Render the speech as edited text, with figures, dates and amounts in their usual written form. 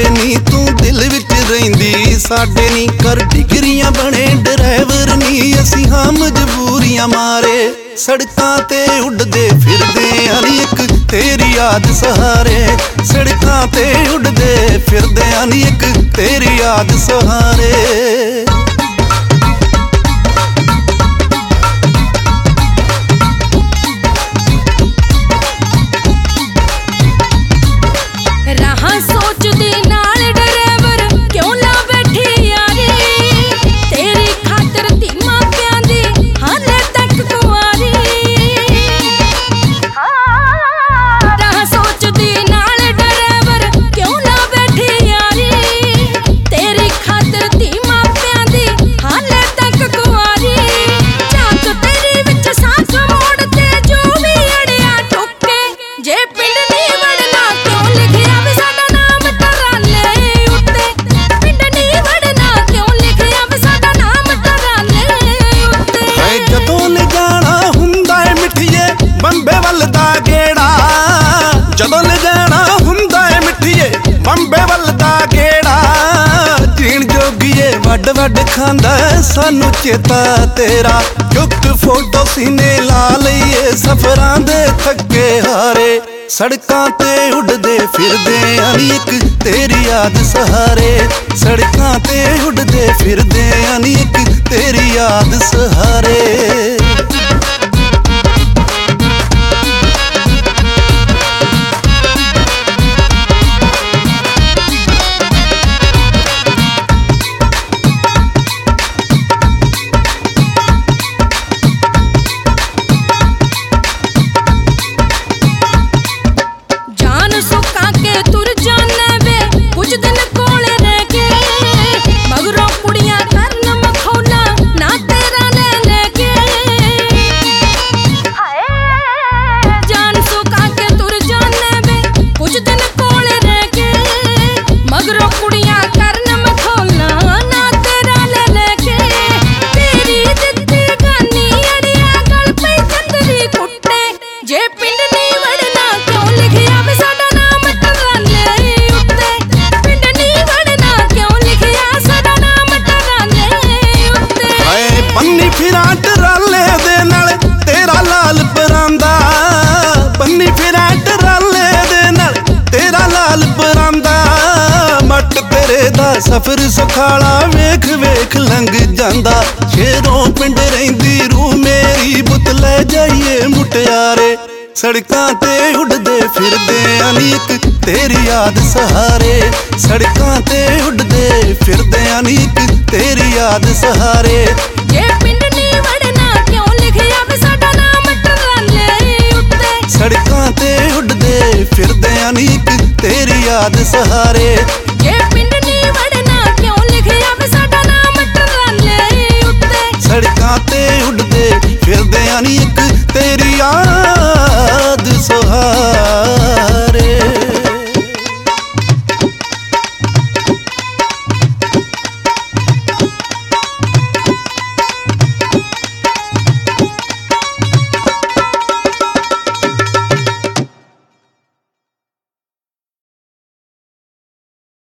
नी तू दिल विच रहिंदी साडे नी। कर डिग्रियां बने ड्राइवर नी असीं हां मजबूरियां मारे। सड़कां ते उड़दे फिरदे नी इक तेरी याद सहारे। सड़कां ते उड़दे फिरदे नी इक तेरी याद सहारे। ਜਦੋਂ ਲੈ ਜਾਣਾ ਹੁੰਦਾ ਏ ਮਿੱਠੀਏ ਬੰਬੇ ਵੱਲ ਦਾ ਗੇੜਾ। ਜੀਣ ਜੋਗੀਏ ਵੱਡ ਵੱਡ ਖਾਂਦਾ ਸਾਨੂੰ ਚੇਤਾ ਤੇਰਾ। ਚੁੱਕ ਫੋਟੋ ਸੀਨੇ ਲਾ ਲਈਏ ਸਫ਼ਰਾਂ ਦੇ ਥੱਕੇ ਹਾਰੇ। ਸੜਕਾਂ ਤੇ ਉੱਡਦੇ ਫਿਰਦੇ ਨੀ ਇੱਕ ਤੇਰੀ ਯਾਦ ਸਹਾਰੇ। ਸੜਕਾਂ ਤੇ ਉੱਡਦੇ ਫਿਰਦੇ ਨੀ ਇੱਕ ਤੇਰੀ ਯਾਦ ਸਹਾਰੇ। सफर सुखाला वेख वेख लंघ जांदा। शेरों पिंड रहिंदी रूह मेरी बुत लै जाइए मुटियारे। सड़कां ते उड़दे फिरदे नी इक तेरी याद सहारे। सड़कां ते उड़दे फिरदे नी इक तेरी याद सहारे। जे पिंड नी वड़ना क्यों लिखिया वे साडा नाम टराले उत्ते। सड़कां ते उड़दे फिरदे नी इक तेरी याद सहारे। जे पिंड सड़कां ते उड़दे फिरदे नी